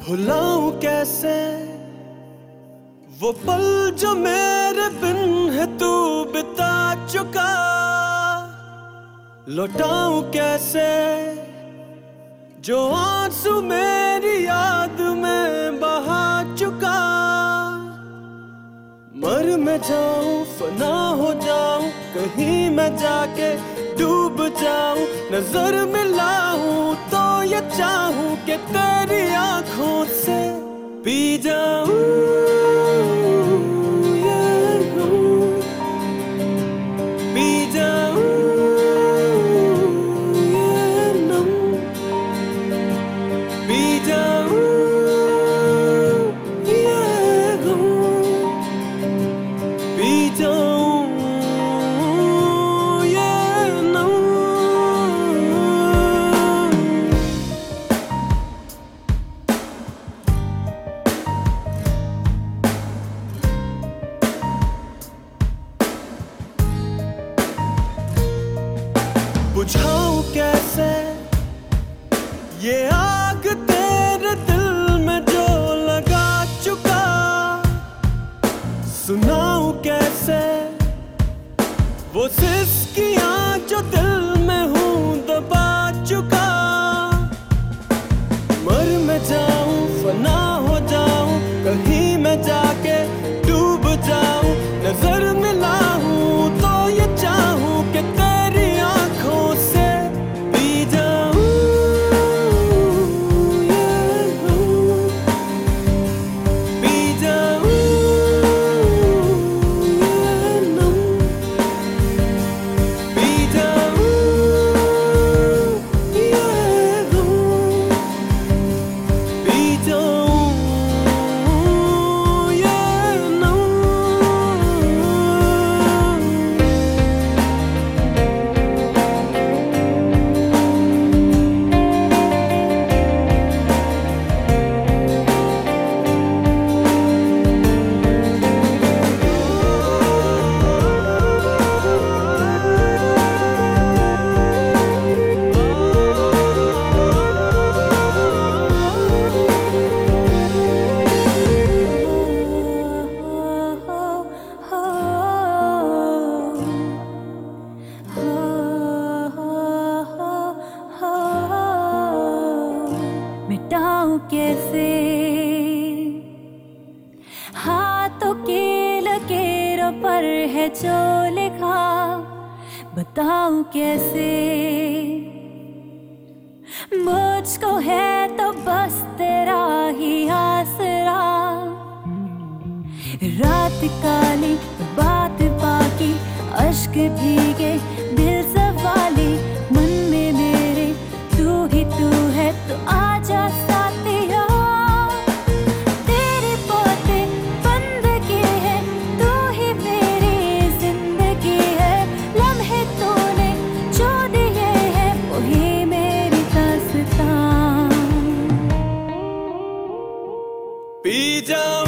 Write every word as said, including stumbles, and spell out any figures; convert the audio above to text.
भुलाऊं कैसे वो पल जो मेरे बिन है तू बिता चुका। लौटाऊं कैसे जो आंसू मेरी याद में बहा चुका। मर मैं जाऊं फना हो जाऊं कहीं मैं जाके डूब जाऊं। नजर मिलाऊं तो ये चाहूं कि तेरी आंखों से पी जाऊं। बुझाऊं कैसे ये आग तेरे दिल में जो लगा चुका। सुनाऊं कैसे वो सिसकियां जो दिल में हूं दबा चुका। मर मैं जाऊं फना हो जाऊं कहीं मैं जाके डूब जाऊं। नजर मिलाऊं तो ये चाहूं कि तेरी आंखों से पी जाऊं। पी जाऊं पी जाऊं पी जाऊं। मिटाऊं कैसे हाथों के लकीरों पर है जो लिखा। बताऊं कैसे मुझको है तो बस तेरा ही आसरा। रात काली बात बाकी अश्क भीगे दिल सवाली। मन में मेरे तू ही तू है तो आजा साथिया। तेरे पोते बंदगी है तू ही मेरी जिंदगी है। लम्हे तूने जो दिए हैं वही मेरी दास्तां। पी जाऊं